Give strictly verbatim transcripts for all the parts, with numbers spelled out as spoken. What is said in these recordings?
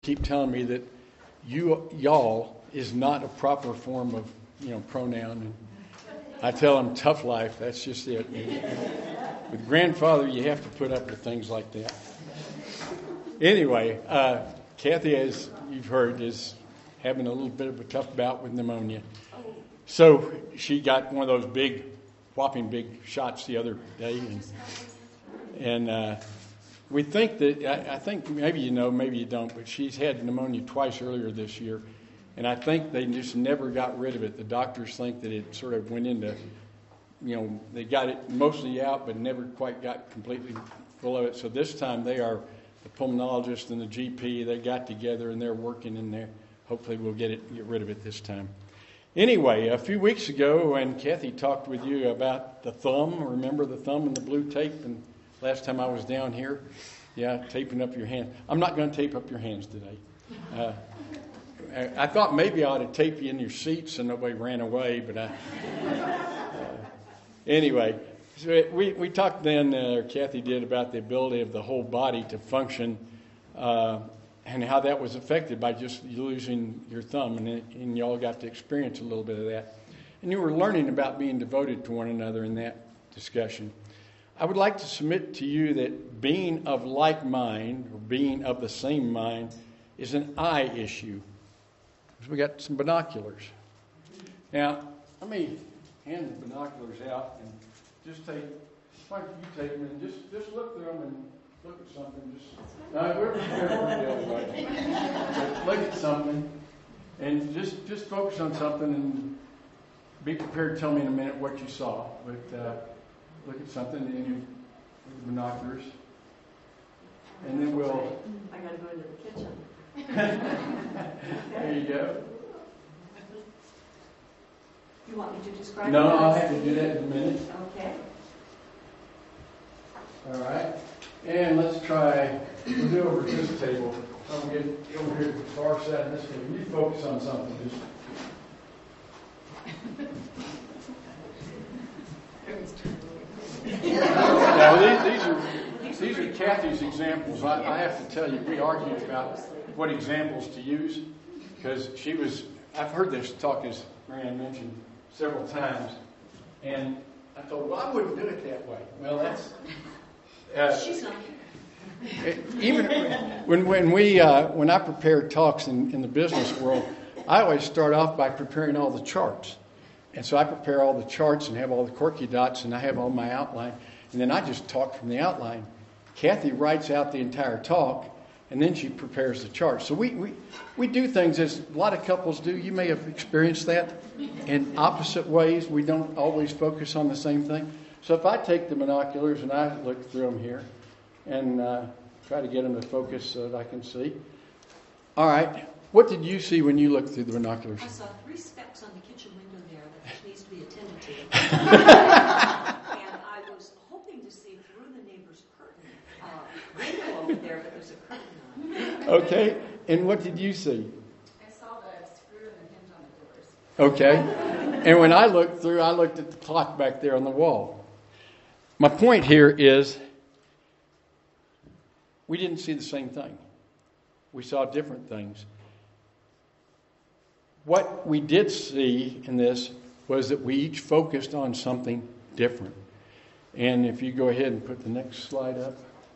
keep telling me that you, y'all is not a proper form of, you know, pronoun. And I tell them tough life, that's just it. With grandfather, you have to put up with things like that. Anyway, uh, Kathy, as you've heard, is having a little bit of a tough bout with pneumonia. So she got one of those big, whopping big shots the other day. And, and uh, we think that, I, I think maybe you know, maybe you don't, but she's had pneumonia twice earlier this year. And I think they just never got rid of it. The doctors think that it sort of went into, you know, they got it mostly out, but never quite got completely full of it. So this time they are, the pulmonologist and the G P, they got together and they're working in there. Hopefully we'll get it, get rid of it this time. Anyway, a few weeks ago when Kathy talked with you about the thumb, remember the thumb and the blue tape? And last time I was down here, yeah, taping up your hand. I'm not going to tape up your hands today. Uh, I thought maybe I ought to tape you in your seats so nobody ran away, but I... Uh, anyway, so we, we talked then, uh, or Kathy did, about the ability of the whole body to function uh, and how that was affected by just losing your thumb, and, it, and you all got to experience a little bit of that. And you were learning about being devoted to one another in that discussion. I would like to submit to you that being of like mind, or being of the same mind, is an eye issue. We got some binoculars. Now, let me hand the binoculars out and just take, why don't you take them and just, just look through them and look at something. Just, no, we're prepared for the other way. But look at something and just, just focus on something and be prepared to tell me in a minute what you saw. But uh, look at something and you with the binoculars. And then we'll... I got to go into the kitchen. There you go. You want me to describe No, it? I'll have to do that in a minute. Okay. All right. And let's try, we'll do over this table. I'll get over here to the far side of this table. You focus on something. Just. Now, these, these are these are Kathy's examples. I, I have to tell you, we argued about what examples to use because she was, I've heard this talk, as Marianne mentioned, several times, and I thought, well, I wouldn't do it that way. Well, that's... Uh, She's not. Even when when we uh, when I prepare talks in, in the business world, I always start off by preparing all the charts. And so I prepare all the charts and have all the quirky dots, and I have all my outline, and then I just talk from the outline. Kathy writes out the entire talk, and then she prepares the chart. So we, we, we do things as a lot of couples do. You may have experienced that in opposite ways. We don't always focus on the same thing. So if I take the binoculars and I look through them here and uh, try to get them to focus so that I can see. All right. What did you see when you looked through the binoculars? I saw three specks on the kitchen window there that needs to be attended to. And I was hoping to see through the neighbor's curtain. Uh, window over there, but there's a curtain on it. Okay. And what did you see? I saw the screw and the hinge on the doors. Okay. And when I looked through, I looked at the clock back there on the wall. My point here is we didn't see the same thing. We saw different things. What we did see in this was that we each focused on something different. And if you go ahead and put the next slide up.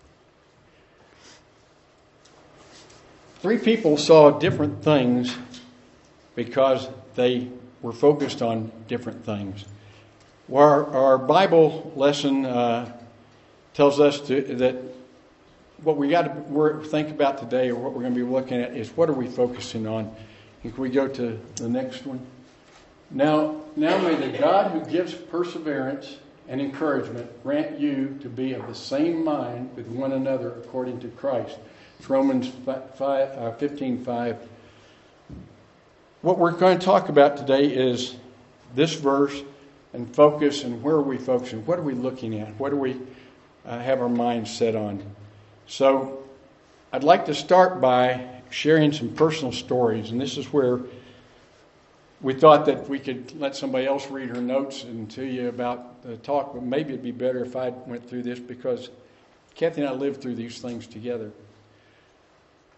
Three people saw different things because they were focused on different things. Our, our Bible lesson uh, tells us to, that what we got to think about today, or what we're going to be looking at, is what are we focusing on? Can we go to the next one? Now, now may the God who gives perseverance and encouragement grant you to be of the same mind with one another according to Christ. It's Romans fifteen five. What we're going to talk about today is this verse and focus, and where are we focusing? What are we looking at? What do we uh, have our minds set on? So I'd like to start by sharing some personal stories, and this is where we thought that we could let somebody else read her notes and tell you about the talk, but maybe it'd be better if I went through this because Kathy and I lived through these things together.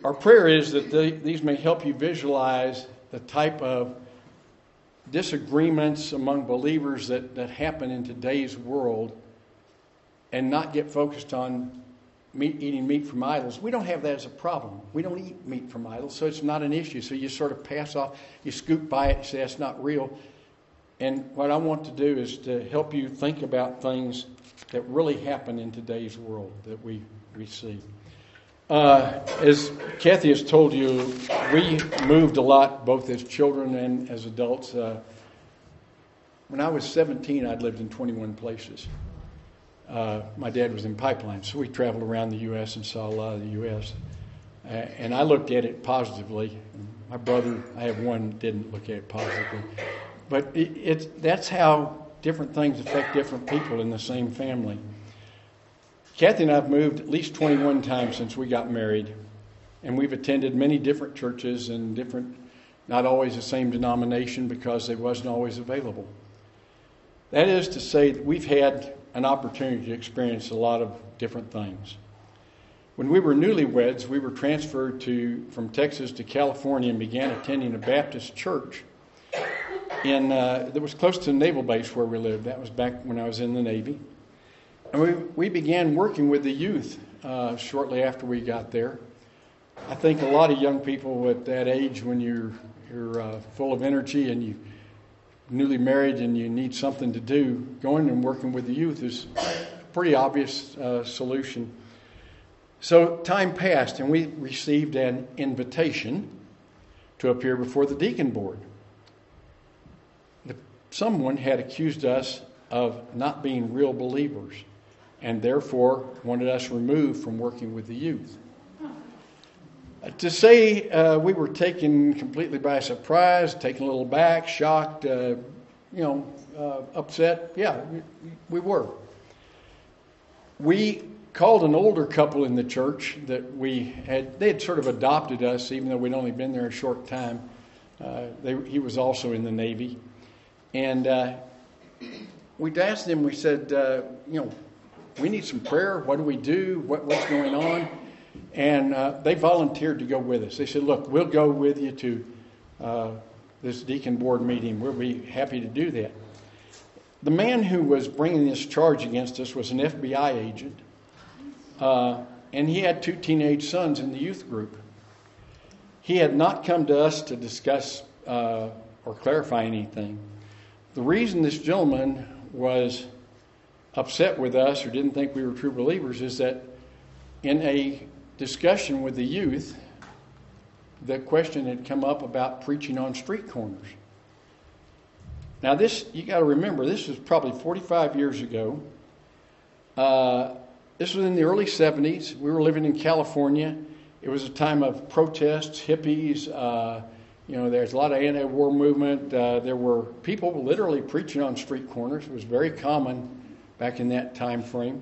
our prayer is that they, these may help you visualize the type of disagreements among believers that, that happen in today's world, and not get focused on meat, eating meat from idols. We don't have that as a problem. We don't eat meat from idols, so it's not an issue. So you sort of pass off, you scoot by it and say that's not real. And what I want to do is to help you think about things that really happen in today's world that we, we see. Uh, as Kathy has told you, we moved a lot, both as children and as adults. Uh, when I was seventeen, I'd lived in twenty-one places. Uh, my dad was in pipelines, so we traveled around the U S and saw a lot of the U S Uh, and I looked at it positively. My brother, I have one, didn't look at it positively. But it, it's that's how different things affect different people in the same family. Kathy and I have moved at least twenty-one times since we got married, and we've attended many different churches and different, not always the same denomination because they wasn't always available. That is to say that we've had an opportunity to experience a lot of different things. When we were newlyweds, we were transferred to from Texas to California and began attending a Baptist church in uh, that was close to the naval base where we lived. That was back when I was in the Navy. And we, we began working with the youth uh, shortly after we got there. I think a lot of young people at that age, when you're you're uh, full of energy and you newly married and you need something to do, going and working with the youth is a pretty obvious uh, solution. So time passed, and we received an invitation to appear before the deacon board. The, someone had accused us of not being real believers, and therefore wanted us removed from working with the youth. Uh, to say uh, we were taken completely by surprise, taken a little back, shocked, uh, you know, uh, upset, yeah, we, we were. We called an older couple in the church that we had, they had sort of adopted us, even though we'd only been there a short time. Uh, they, he was also in the Navy. And uh, we'd asked them, we said, uh, you know, we need some prayer. What do we do? What, what's going on? And uh, they volunteered to go with us. They said, look, we'll go with you to uh, this deacon board meeting. We'll be happy to do that. The man who was bringing this charge against us was an F B I agent. Uh, and he had two teenage sons in the youth group. He had not come to us to discuss uh, or clarify anything. The reason this gentleman was upset with us or didn't think we were true believers is that in a discussion with the youth, the question had come up about preaching on street corners. Now this, you got to remember, this was probably forty-five years ago. Uh, this was in the early seventies. We were living in California. It was a time of protests, hippies. Uh, you know, there's a lot of anti-war movement. Uh, there were people literally preaching on street corners. It was very common back in that time frame.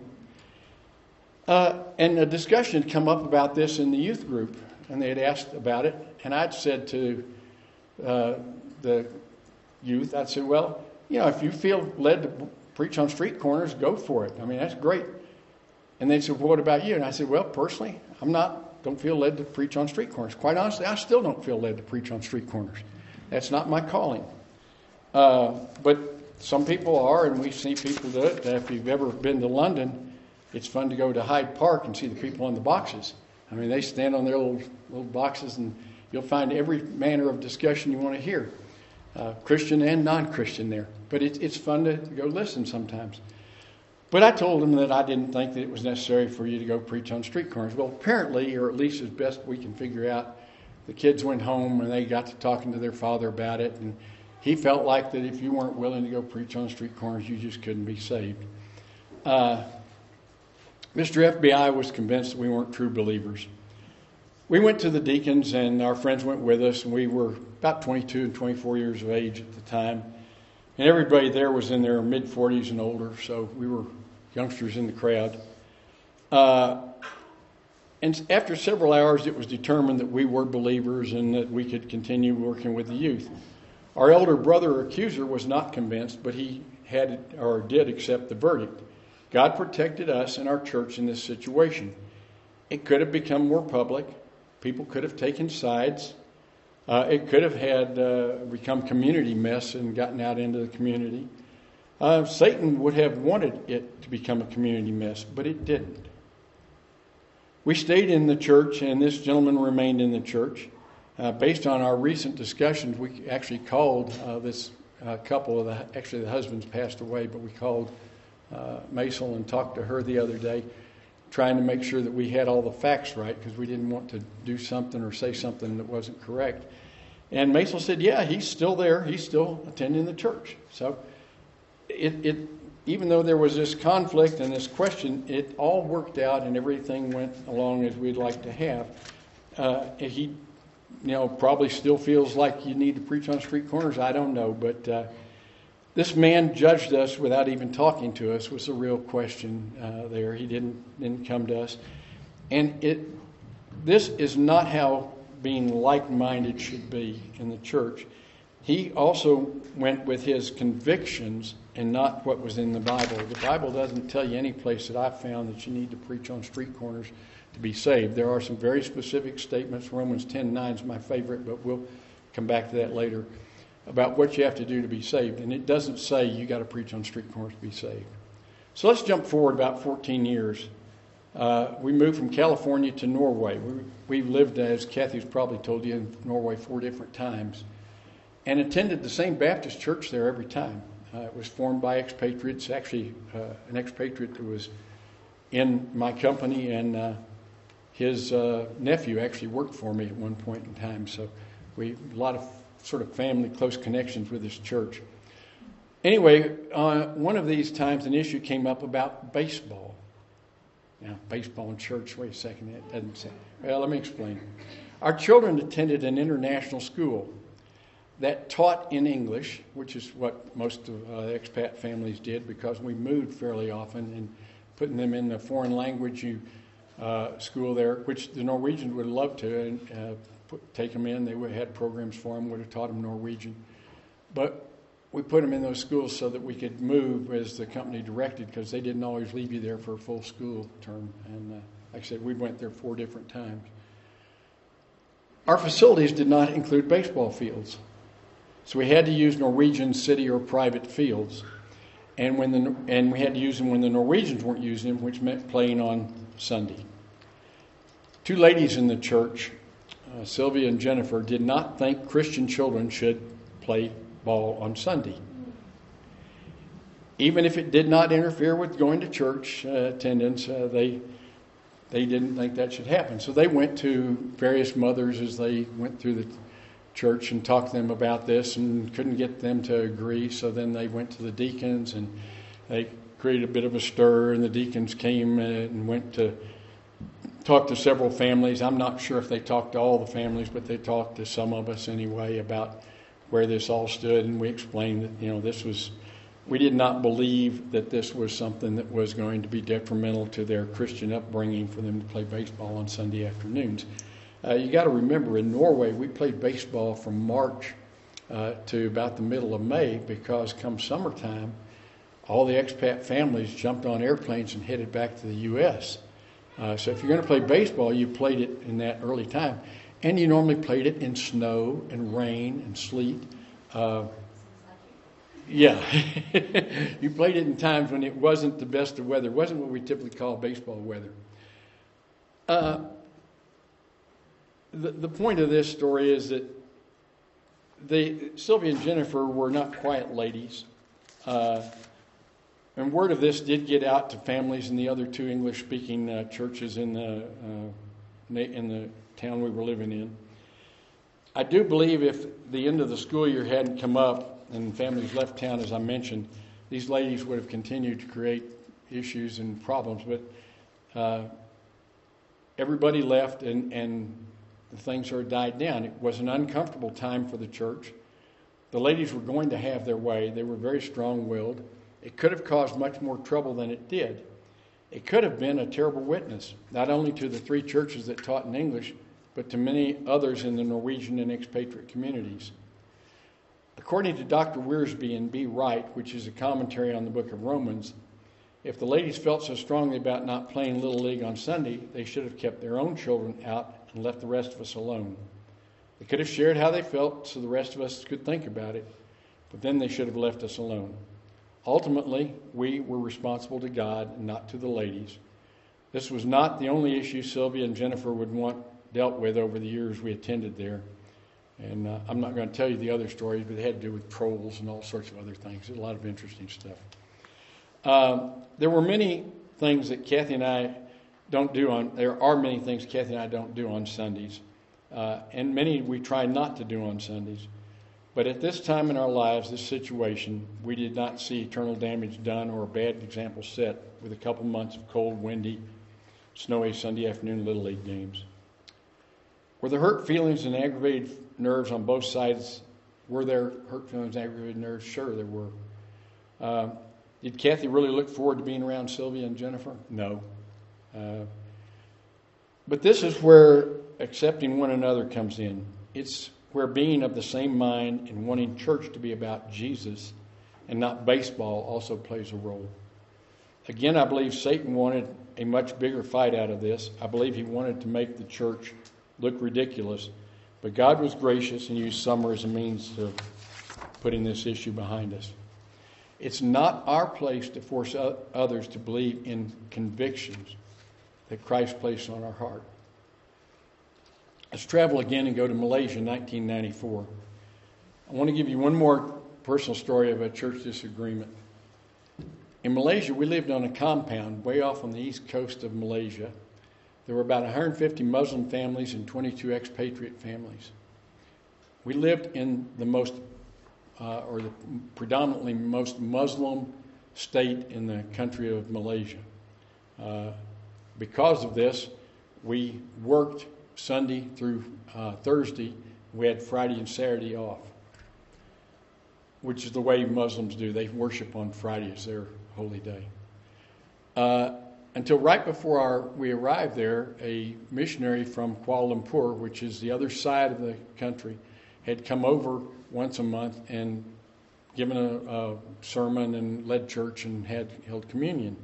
Uh, and a discussion had come up about this in the youth group, and they had asked about it. And I'd said to uh, the youth, I'd said, well, you know, if you feel led to preach on street corners, go for it. I mean, that's great. And they said, well, what about you? And I said, well, personally, I'm not, don't feel led to preach on street corners. Quite honestly, I still don't feel led to preach on street corners. That's not my calling. Uh, but some people are, and we see people do it. If you've ever been to London, it's fun to go to Hyde Park and see the people on the boxes. I mean, they stand on their little little boxes, and you'll find every manner of discussion you want to hear, uh, Christian and non-Christian there. But it, it's fun to go listen sometimes. But I told them that I didn't think that it was necessary for you to go preach on street corners. Well, apparently, or at least as best we can figure out, the kids went home and they got to talking to their father about it, and he felt like that if you weren't willing to go preach on street corners, you just couldn't be saved. Uh, Mister F B I was convinced that we weren't true believers. We went to the deacons, and our friends went with us, and we were about twenty-two and twenty-four years of age at the time. And everybody there was in their mid-forties and older, so we were youngsters in the crowd. Uh, and after several hours, it was determined that we were believers and that we could continue working with the youth. Our elder brother accuser was not convinced, but he had or did accept the verdict. God protected us and our church in this situation. It could have become more public. People could have taken sides. Uh, it could have had uh, become community mess and gotten out into the community. Uh, Satan would have wanted it to become a community mess, but it didn't. We stayed in the church, and this gentleman remained in the church. Uh, based on our recent discussions, we actually called uh, this uh, couple of the, actually the husband's passed away, but we called uh, Maisel and talked to her the other day, trying to make sure that we had all the facts right, because we didn't want to do something or say something that wasn't correct. And Maisel said, yeah, he's still there. He's still attending the church. So it, it even though there was this conflict and this question, it all worked out and everything went along as we'd like to have. Uh, he, you know, probably still feels like you need to preach on street corners. I don't know. But uh, this man judged us without even talking to us was the real question uh, there. He didn't, didn't come to us. And it this is not how being like-minded should be in the church. He also went with his convictions and not what was in the Bible. The Bible doesn't tell you any place that I've found that you need to preach on street corners to be saved. There are some very specific statements. Romans ten nine is my favorite, but we'll come back to that later, about what you have to do to be saved. And it doesn't say you got to preach on street corners to be saved. So let's jump forward about fourteen years. Uh, we moved from California to Norway. We, we've lived, as Kathy's probably told you, in Norway four different times, and attended the same Baptist church there every time. Uh, it was formed by expatriates, actually uh, an expatriate that was in my company, and uh, his uh, nephew actually worked for me at one point in time. So we a lot of sort of family, close connections with this church. Anyway, uh, one of these times an issue came up about baseball. Now, baseball in church, wait a second, that doesn't say. Well, let me explain. Our children attended an international school that taught in English, which is what most of uh, expat families did because we moved fairly often, and putting them in the foreign language uh, school there, which the Norwegians would love to and uh, put, take them in. They would have had programs for them, would have taught them Norwegian. But we put them in those schools so that we could move as the company directed, because they didn't always leave you there for a full school term. And uh, like I said, we went there four different times. Our facilities did not include baseball fields. So we had to use Norwegian city or private fields, and when the and we had to use them when the Norwegians weren't using them, which meant playing on Sunday. Two ladies in the church, uh, Sylvia and Jennifer, did not think Christian children should play ball on Sunday, even if it did not interfere with going to church uh, attendance. Uh, they they didn't think that should happen, so they went to various mothers as they went through the church and talked to them about this and couldn't get them to agree. So then they went to the deacons and they created a bit of a stir, and the deacons came and went to talk to several families. I'm not sure if they talked to all the families, but they talked to some of us anyway about where this all stood, and we explained that, you know, this was, we did not believe that this was something that was going to be detrimental to their Christian upbringing for them to play baseball on Sunday afternoons. Uh, you got to remember, in Norway, we played baseball from March uh, to about the middle of May, because come summertime, all the expat families jumped on airplanes and headed back to the U S Uh, so if you're going to play baseball, you played it in that early time. And you normally played it in snow and rain and sleet. Uh, yeah. You played it in times when it wasn't the best of weather. It wasn't what we typically call baseball weather. Uh, The, the point of this story is that they, Sylvia and Jennifer were not quiet ladies. Uh, and word of this did get out to families in the other two English-speaking uh, churches in the, uh, in the town we were living in. I do believe if the end of the school year hadn't come up and families left town, as I mentioned, these ladies would have continued to create issues and problems. But uh, everybody left, and, and things sort of died down. It was an uncomfortable time for the church. The ladies were going to have their way. They were very strong-willed. It could have caused much more trouble than it did. It could have been a terrible witness, not only to the three churches that taught in English, but to many others in the Norwegian and expatriate communities. According to Doctor Wiersbe and B. Wright, which is a commentary on the book of Romans, if the ladies felt so strongly about not playing Little League on Sunday, they should have kept their own children out and left the rest of us alone. They could have shared how they felt so the rest of us could think about it, but then they should have left us alone. Ultimately, we were responsible to God and not to the ladies. This was not the only issue Sylvia and Jennifer would want dealt with over the years we attended there. And uh, I'm not going to tell you the other stories, but they had to do with trolls and all sorts of other things. There's a lot of interesting stuff. Um, there were many things that Kathy and I don't do on, there are many things Kathy and I don't do on Sundays. Uh, and many we try not to do on Sundays. But at this time in our lives, this situation, we did not see eternal damage done or a bad example set with a couple months of cold, windy, snowy Sunday afternoon Little League games. Were there hurt feelings and aggravated nerves on both sides? Were there hurt feelings and aggravated nerves? Sure, there were. Uh, did Kathy really look forward to being around Sylvia and Jennifer? No. Uh, but this is where accepting one another comes in. It's where being of the same mind and wanting church to be about Jesus and not baseball also plays a role. Again, I believe Satan wanted a much bigger fight out of this. I believe he wanted to make the church look ridiculous, but God was gracious and used summer as a means of putting this issue behind us. It's not our place to force others to believe in convictions that Christ placed on our heart. Let's travel again and go to Malaysia in nineteen ninety-four. I want to give you one more personal story of a church disagreement. In Malaysia, we lived on a compound way off on the east coast of Malaysia. There were about one hundred fifty Muslim families and twenty-two expatriate families. We lived in the most, uh, or the predominantly most Muslim state in the country of Malaysia. Uh, because of this, we worked Sunday through uh, Thursday. We had Friday and Saturday off, which is the way Muslims do. They worship on Friday as their holy day. Uh, until right before our, we arrived there, a missionary from Kuala Lumpur, which is the other side of the country, had come over once a month and given a, a sermon and led church and had held communion.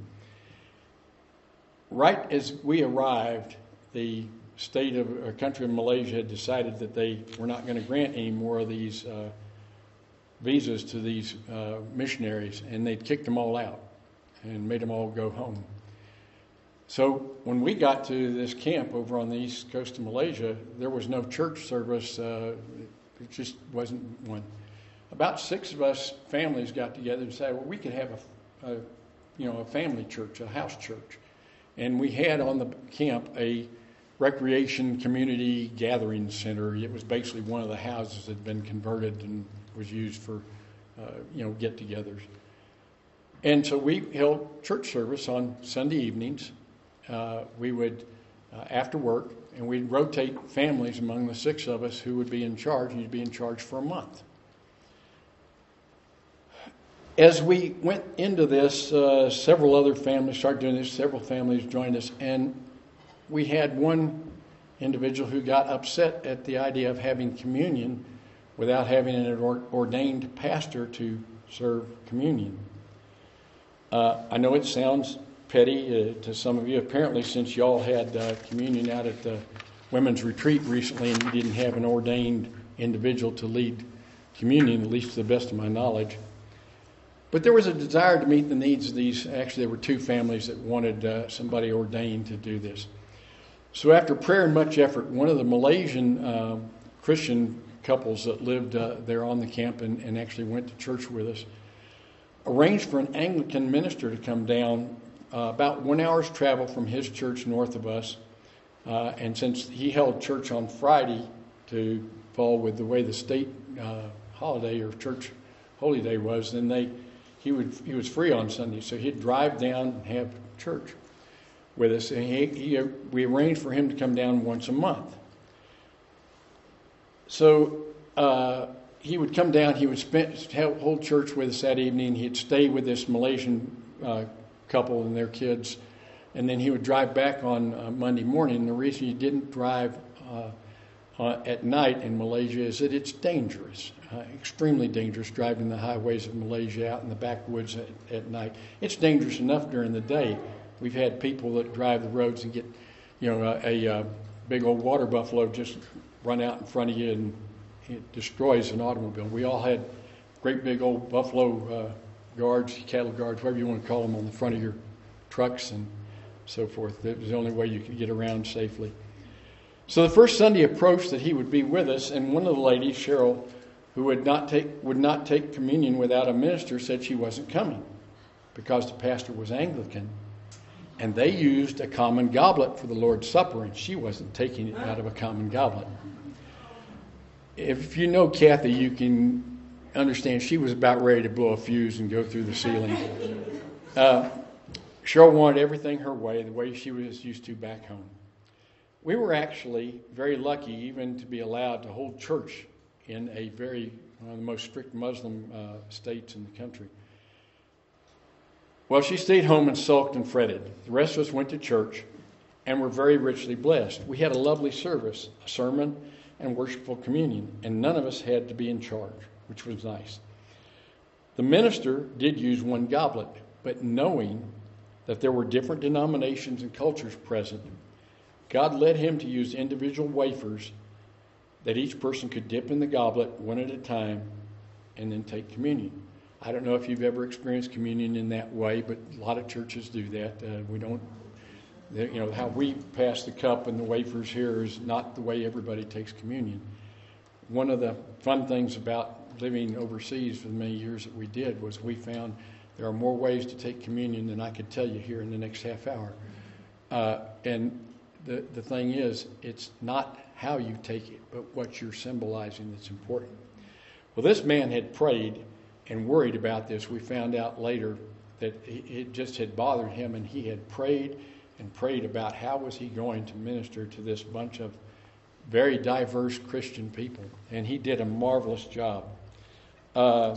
Right as we arrived, the state of a country of Malaysia had decided that they were not going to grant any more of these uh, visas to these uh, missionaries, and they'd kicked them all out and made them all go home. So when we got to this camp over on the east coast of Malaysia, there was no church service. Uh, it just wasn't one. About six of us families got together and said, well, we could have a, a you know, a family church, a house church. And we had on the camp a recreation community gathering center. It was basically one of the houses that had been converted and was used for, uh, you know, get-togethers. And so we held church service on Sunday evenings. Uh, we would, uh, after work, and we'd rotate families among the six of us who would be in charge, and you'd be in charge for a month. As we went into this, uh, several other families started doing this. Several families joined us, and we had one individual who got upset at the idea of having communion without having an ordained pastor to serve communion. Uh, I know it sounds petty uh, to some of you. Apparently, since y'all had uh, communion out at the women's retreat recently and you didn't have an ordained individual to lead communion, at least to the best of my knowledge. But there was a desire to meet the needs of these. Actually, there were two families that wanted uh, somebody ordained to do this. So after prayer and much effort, one of the Malaysian uh, Christian couples that lived uh, there on the camp and, and actually went to church with us arranged for an Anglican minister to come down uh, about one hour's travel from his church north of us. Uh, and since he held church on Friday to fall with the way the state uh, holiday or church holy day was, then they he would he was free on Sunday, so he'd drive down and have church with us. And he, he we arranged for him to come down once a month. So uh, he would come down. He would spend hold church with us that evening. He'd stay with this Malaysian uh, couple and their kids, and then he would drive back on uh, Monday morning. And the reason he didn't drive uh, uh, at night in Malaysia is that it's dangerous. Uh, extremely dangerous driving the highways of Malaysia out in the backwoods at, at night. It's dangerous enough during the day. We've had people that drive the roads and get, you know, a, a big old water buffalo just run out in front of you and it destroys an automobile. We all had great big old buffalo uh, guards, cattle guards, whatever you want to call them, on the front of your trucks and so forth. It was the only way you could get around safely. So the first Sunday approached that he would be with us, and one of the ladies, Cheryl, who would not take would not take communion without a minister, said she wasn't coming because the pastor was Anglican, and they used a common goblet for the Lord's Supper, and she wasn't taking it out of a common goblet. If you know Kathy, you can understand she was about ready to blow a fuse and go through the ceiling. Uh, Cheryl wanted everything her way, the way she was used to back home. We were actually very lucky even to be allowed to hold church in a very, one of the most strict Muslim uh, states in the country. Well, she stayed home and sulked and fretted. The rest of us went to church and were very richly blessed. We had a lovely service, a sermon, and worshipful communion, and none of us had to be in charge, which was nice. The minister did use one goblet, but knowing that there were different denominations and cultures present, God led him to use individual wafers that each person could dip in the goblet one at a time and then take communion. I don't know if you've ever experienced communion in that way, but a lot of churches do that. Uh, we don't, you know, how we pass the cup and the wafers here is not the way everybody takes communion. One of the fun things about living overseas for the many years that we did was we found there are more ways to take communion than I could tell you here in the next half hour. Uh, and the, the thing is, it's not how you take it, but what you're symbolizing that's important. Well, this man had prayed and worried about this. We found out later that it just had bothered him, and he had prayed and prayed about how was he going to minister to this bunch of very diverse Christian people. And he did a marvelous job. Uh,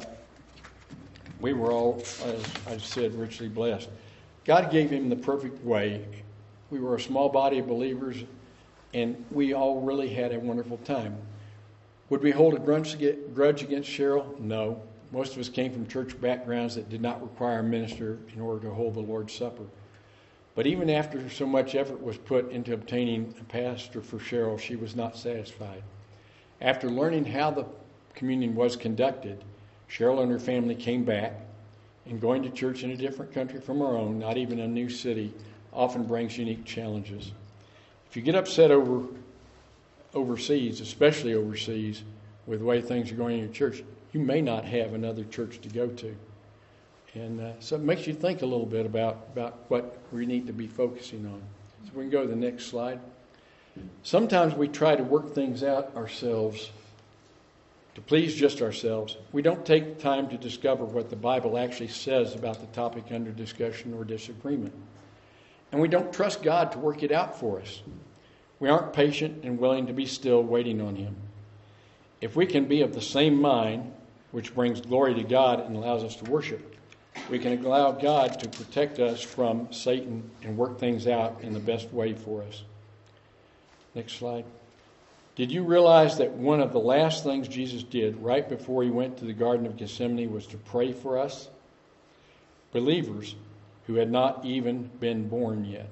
we were all, as I said, richly blessed. God gave him the perfect way. We were a small body of believers, and we all really had a wonderful time. Would we hold a grudge against Cheryl? No. Most of us came from church backgrounds that did not require a minister in order to hold the Lord's Supper. But even after so much effort was put into obtaining a pastor for Cheryl, she was not satisfied. After learning how the communion was conducted, Cheryl and her family came back, and going to church in a different country from our own, not even a new city, often brings unique challenges. If you get upset over overseas, especially overseas, with the way things are going in your church, you may not have another church to go to. And uh, so it makes you think a little bit about, about what we need to be focusing on. So we can go to the next slide. Sometimes we try to work things out ourselves to please just ourselves. We don't take time to discover what the Bible actually says about the topic under discussion or disagreement. And we don't trust God to work it out for us. We aren't patient and willing to be still waiting on Him. If we can be of the same mind, which brings glory to God and allows us to worship, we can allow God to protect us from Satan and work things out in the best way for us. Next slide. Did you realize that one of the last things Jesus did right before He went to the Garden of Gethsemane was to pray for us? Believers who had not even been born yet.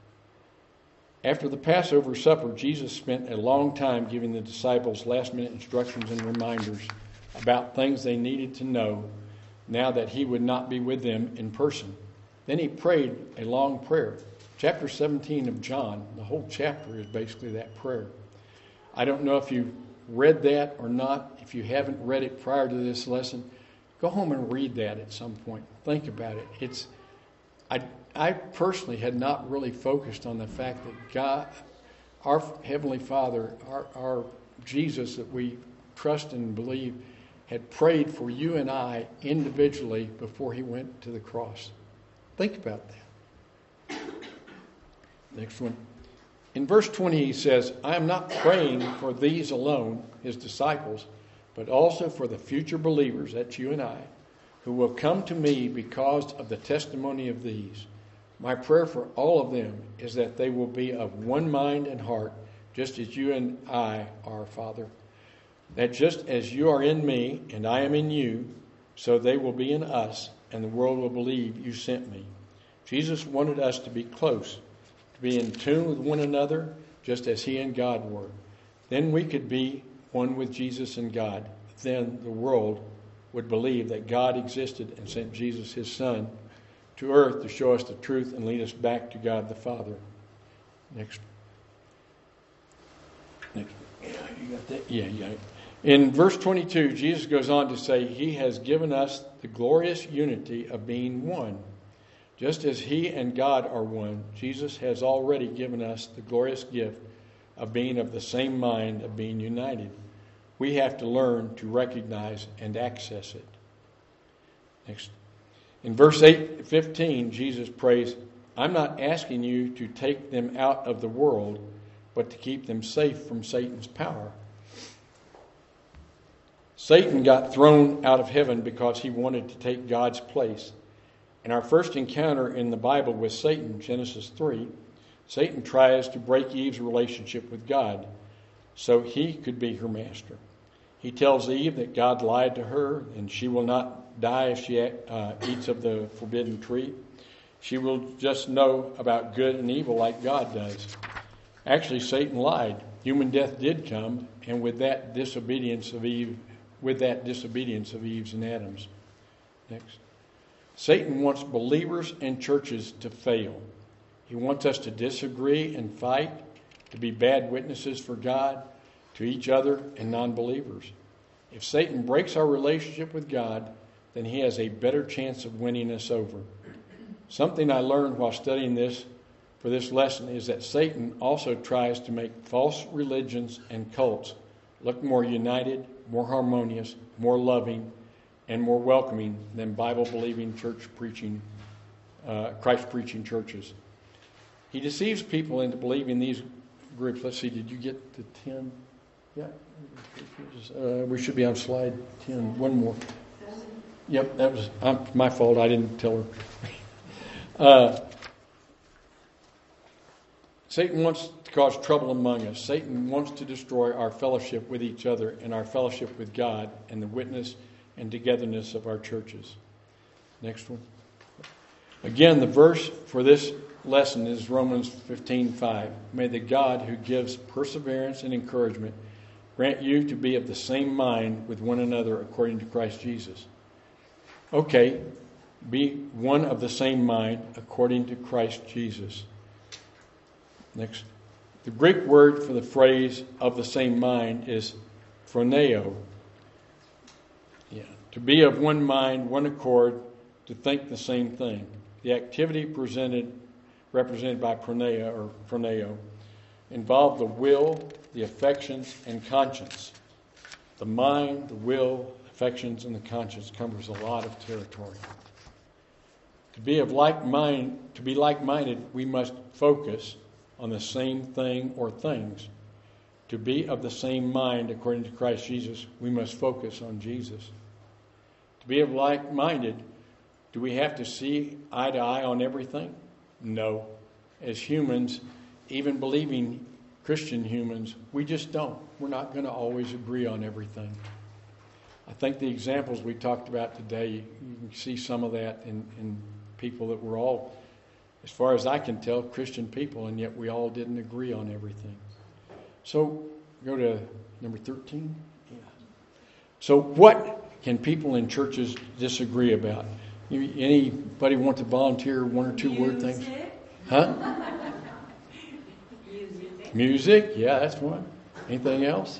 After the Passover supper, Jesus spent a long time giving the disciples last-minute instructions and reminders about things they needed to know now that He would not be with them in person. Then He prayed a long prayer. Chapter seventeen of John, the whole chapter is basically that prayer. I don't know if you read that or not. If you haven't read it prior to this lesson, go home and read that at some point. Think about it. It's I, I personally had not really focused on the fact that God, our Heavenly Father, our, our Jesus that we trust and believe, had prayed for you and I individually before He went to the cross. Think about that. Next one. In verse twenty, He says, I am not praying for these alone, His disciples, but also for the future believers, that's you and I, who will come to me because of the testimony of these. My prayer for all of them is that they will be of one mind and heart, just as you and I are, Father. That just as you are in me and I am in you, so they will be in us, and the world will believe you sent me. Jesus wanted us to be close, to be in tune with one another, just as he and God were. Then we could be one with Jesus and God. Then the world would believe that God existed and sent Jesus, his Son, to earth to show us the truth and lead us back to God the Father. Next. Next. Yeah, you got that? Yeah, you got it. In verse twenty-two, Jesus goes on to say, he has given us the glorious unity of being one. Just as he and God are one, Jesus has already given us the glorious gift of being of the same mind, of being united. We have to learn to recognize and access it. Next. In verse eight, fifteen, Jesus prays, I'm not asking you to take them out of the world, but to keep them safe from Satan's power. Satan got thrown out of heaven because he wanted to take God's place. In our first encounter in the Bible with Satan, Genesis three, Satan tries to break Eve's relationship with God so he could be her master. He tells Eve that God lied to her and she will not die if she uh, eats of the forbidden tree. She will just know about good and evil like God does. Actually, Satan lied. Human death did come, and with that disobedience of Eve, with that disobedience of Eve's and Adam's. Next. Satan wants believers and churches to fail. He wants us to disagree and fight, to be bad witnesses for God, to each other and non-believers. If Satan breaks our relationship with God, then he has a better chance of winning us over. Something I learned while studying this for this lesson is that Satan also tries to make false religions and cults look more united, more harmonious, more loving, and more welcoming than Bible-believing, church-preaching, uh, Christ-preaching churches. He deceives people into believing these groups. Let's see, did you get to ten? Yeah. Uh, we should be on slide ten. One more. Yep, that was um, my fault. I didn't tell her. uh, Satan wants to cause trouble among us. Satan wants to destroy our fellowship with each other and our fellowship with God and the witness and togetherness of our churches. Next one. Again, the verse for this lesson is Romans fifteen five. May the God who gives perseverance and encouragement grant you to be of the same mind with one another according to Christ Jesus. Okay, be one of the same mind according to Christ Jesus. Next. The Greek word for the phrase of the same mind is phroneo. Yeah. To be of one mind, one accord, to think the same thing. The activity presented, represented by phroneo or phroneo, involved the will, the affections, and conscience. The mind, the will, affections, and the conscience covers a lot of territory. To be of like mind, to be like-minded, we must focus on the same thing or things. To be of the same mind, according to Christ Jesus, we must focus on Jesus. To be of like-minded, do we have to see eye to eye on everything? No. As humans, even believing Christian humans, we just don't. We're not going to always agree on everything. I think the examples we talked about today, you can see some of that in, in people that were all, as far as I can tell, Christian people, and yet we all didn't agree on everything. So, go to number thirteen. Yeah. So, what can people in churches disagree about? You, anybody want to volunteer one or two Music. word things? Huh? Music. Music, yeah, that's one. Anything else?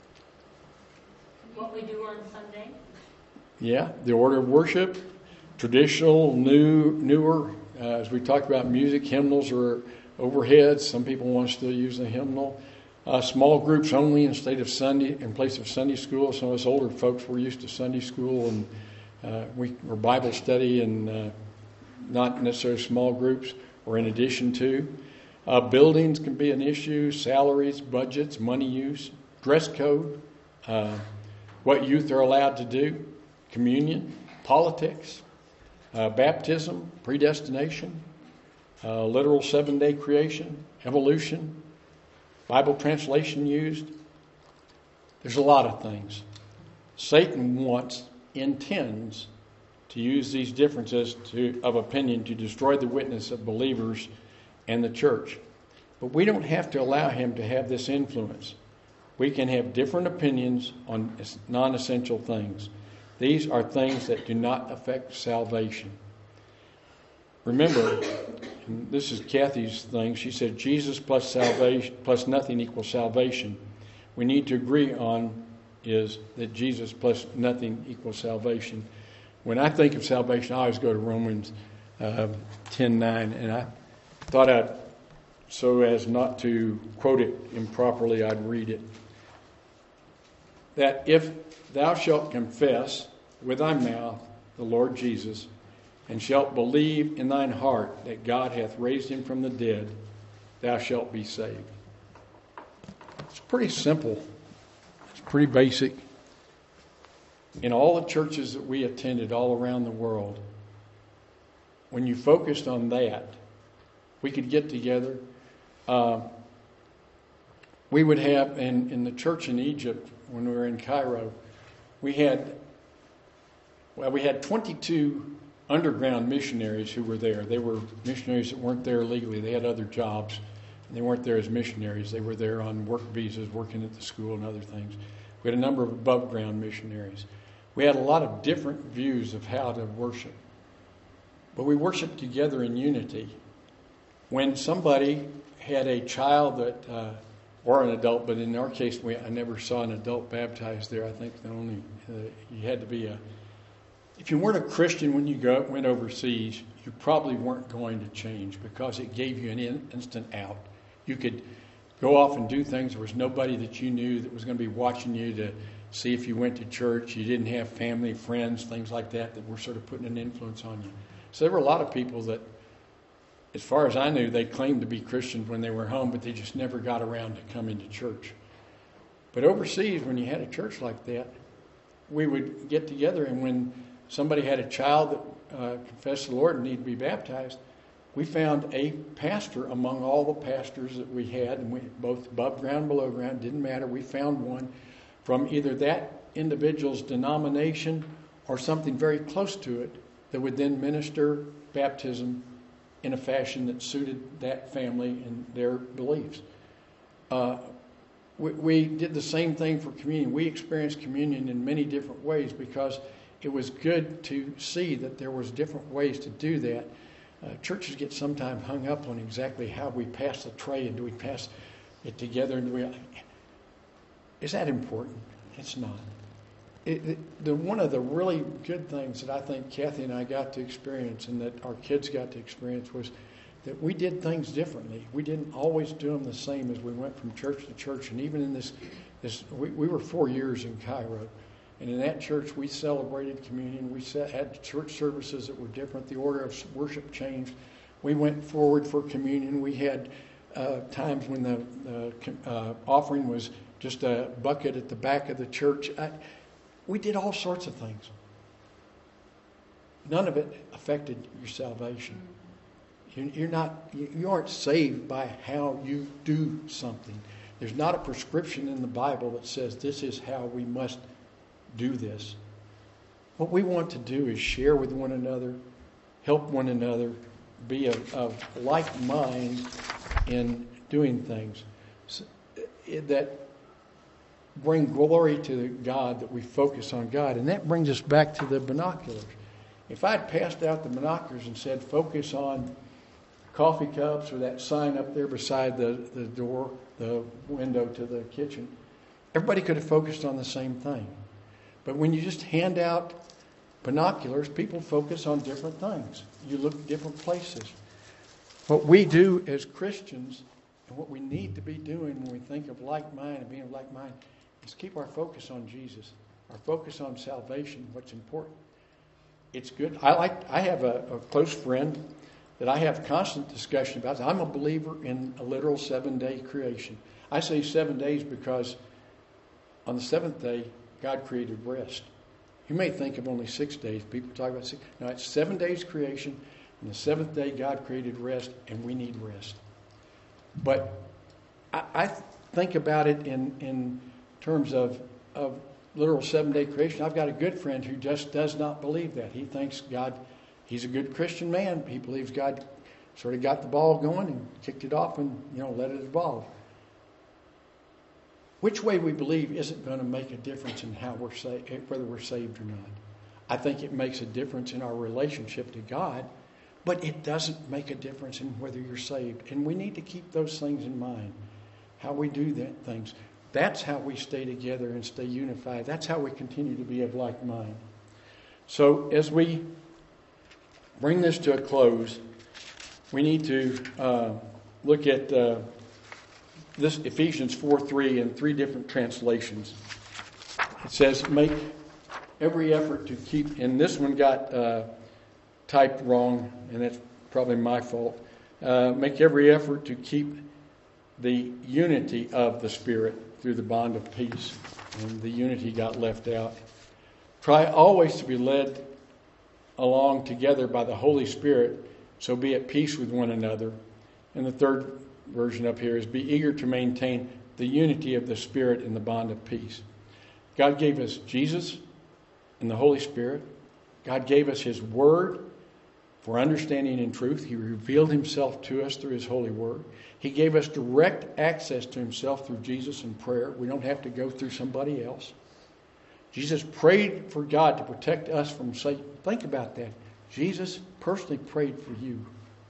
What we do on Sunday. Yeah, the order of worship, traditional, new, newer. Uh, as we talked about music, hymnals are overhead. Some people want to still use the hymnal. Uh, small groups only instead of Sunday, in place of Sunday school. Some of us older folks were used to Sunday school and uh, we or Bible study, and uh, not necessarily small groups or in addition to. Uh, buildings can be an issue. Salaries, budgets, money use, dress code, uh, what youth are allowed to do, communion, politics. Uh, baptism, predestination, uh, literal seven-day creation, evolution, Bible translation used. There's a lot of things. Satan wants, intends to use these differences to, of opinion to destroy the witness of believers and the church. But we don't have to allow him to have this influence. We can have different opinions on non-essential things. These are things that do not affect salvation. Remember, and this is Kathy's thing, she said Jesus plus salvation plus nothing equals salvation. We need to agree on is that Jesus plus nothing equals salvation. When I think of salvation, I always go to Romans uh, ten nine, and I thought I'd, so as not to quote it improperly, I'd read it. That if thou shalt confess with thy mouth the Lord Jesus, and shalt believe in thine heart that God hath raised him from the dead, thou shalt be saved. It's pretty simple. It's pretty basic. In all the churches that we attended all around the world, when you focused on that, we could get together. Uh, we would have, in, in the church in Egypt, when we were in Cairo, we had, well, we had twenty-two underground missionaries who were there. They were missionaries that weren't there legally. They had other jobs. And they weren't there as missionaries. They were there on work visas, working at the school and other things. We had a number of above ground missionaries. We had a lot of different views of how to worship. But we worshiped together in unity. When somebody had a child that, uh, or an adult, but in our case, we, I never saw an adult baptized there. I think the only, uh, you had to be a, if you weren't a Christian when you go, went overseas, you probably weren't going to change because it gave you an in, instant out. You could go off and do things. There was nobody that you knew that was going to be watching you to see if you went to church. You didn't have family, friends, things like that that were sort of putting an influence on you. So there were a lot of people that, as far as I knew, they claimed to be Christians when they were home, but they just never got around to coming to church. But overseas, when you had a church like that, we would get together, and when somebody had a child that uh, confessed the Lord and needed to be baptized, we found a pastor among all the pastors that we had, and we both above ground, below ground, didn't matter. We found one from either that individual's denomination or something very close to it that would then minister baptism in a fashion that suited that family and their beliefs. Uh, we, we did the same thing for communion. We experienced communion in many different ways because it was good to see that there was different ways to do that. Uh, churches get sometimes hung up on exactly how we pass the tray and do we pass it together. And do we, is that important? It's not. It, it, the, one of the really good things that I think Kathy and I got to experience and that our kids got to experience was that we did things differently. We didn't always do them the same as we went from church to church. And even in this, this we, we were four years in Cairo. And in that church, we celebrated communion. We had church services that were different. The order of worship changed. We went forward for communion. We had uh, times when the uh, uh, offering was just a bucket at the back of the church. I, we did all sorts of things. None of it affected your salvation. You, you're not. You, you aren't saved by how you do something. There's not a prescription in the Bible that says this is how we must do this. What we want to do is share with one another, help one another, be of, of like mind in doing things so, that bring glory to God, that we focus on God. And that brings us back to the binoculars. If I'd passed out the binoculars and said focus on coffee cups or that sign up there beside the, the door, the window to the kitchen, everybody could have focused on the same thing. But when you just hand out binoculars, people focus on different things. You look at different places. What we do as Christians, and what we need to be doing when we think of like mind and being of like mind, is keep our focus on Jesus, our focus on salvation, what's important. It's good. I like. I have a, a close friend that I have constant discussion about. I'm a believer in a literal seven-day creation. I say seven days because on the seventh day, God created rest. You may think of only six days. People talk about six. No, it's seven days creation. And the seventh day, God created rest, and we need rest. But I, I think about it in, in terms of, of literal seven-day creation. I've got a good friend who just does not believe that. He thinks God, he's a good Christian man. He believes God sort of got the ball going and kicked it off and, you know, let it evolve. Which way we believe isn't going to make a difference in how we're saved, whether we're saved or not. I think it makes a difference in our relationship to God, but it doesn't make a difference in whether you're saved. And we need to keep those things in mind, how we do that things. That's how we stay together and stay unified. That's how we continue to be of like mind. So as we bring this to a close, we need to uh, look at uh, this Ephesians four three in three different translations. It says, make every effort to keep, and this one got uh, typed wrong, and that's probably my fault. Uh, make every effort to keep the unity of the Spirit through the bond of peace. And the unity got left out. Try always to be led along together by the Holy Spirit, so be at peace with one another. And the third version up here is be eager to maintain the unity of the Spirit in the bond of peace. God gave us Jesus and the Holy Spirit. God gave us His Word for understanding and truth. He revealed Himself to us through His holy Word. He gave us direct access to Himself through Jesus and prayer. We don't have to go through somebody else. Jesus prayed for God to protect us from Satan. Think about that. Jesus personally prayed for you.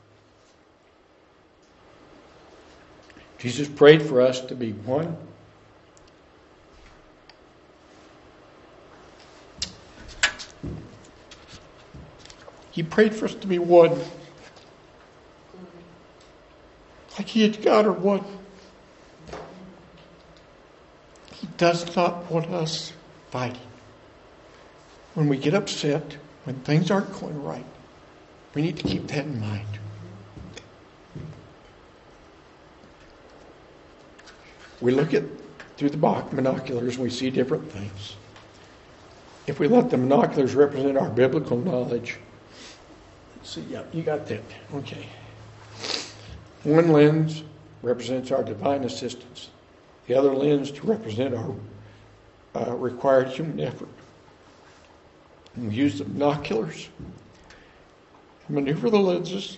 Jesus prayed for us to be one. He prayed for us to be one. Like He and God are one. He does not want us fighting. When we get upset, when things aren't going right, we need to keep that in mind. We look at through the binoculars and we see different things. If we let the binoculars represent our biblical knowledge, let's see, yeah, you got that. Okay. One lens represents our divine assistance. The other lens to represent our uh, required human effort. And we use the binoculars to maneuver the lenses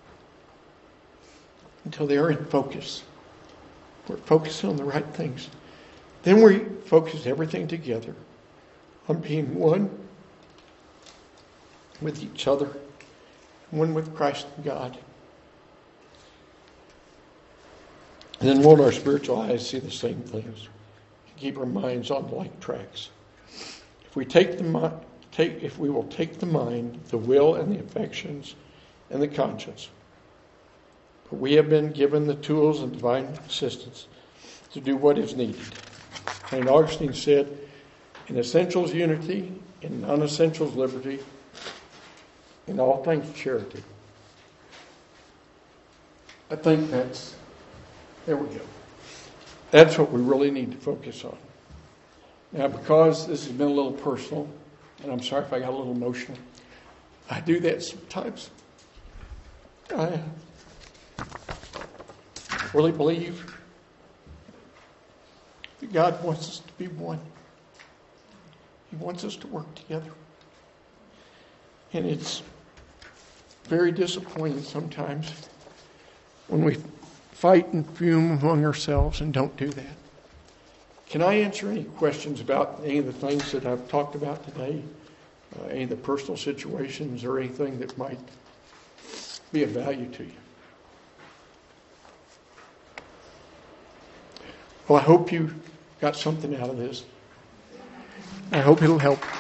until they are in focus. We're focusing on the right things. Then we focus everything together on being one with each other, one with Christ and God. And then won't our spiritual eyes see the same things? Keep our minds on like tracks. If we take the take, if we will take the mind, the will, and the affections, and the conscience, but we have been given the tools and divine assistance to do what is needed. And Augustine said, in essentials unity, in non-essentials liberty, in all things charity. I think that's, there we go. That's what we really need to focus on. Now, because this has been a little personal, and I'm sorry if I got a little emotional, I do that sometimes. I really believe that God wants us to be one. He wants us to work together. And it's very disappointing sometimes when we fight and fume among ourselves and don't do that. Can I answer any questions about any of the things that I've talked about today? Uh, any of the personal situations or anything that might be of value to you? Well, I hope you got something out of this. I hope it'll help.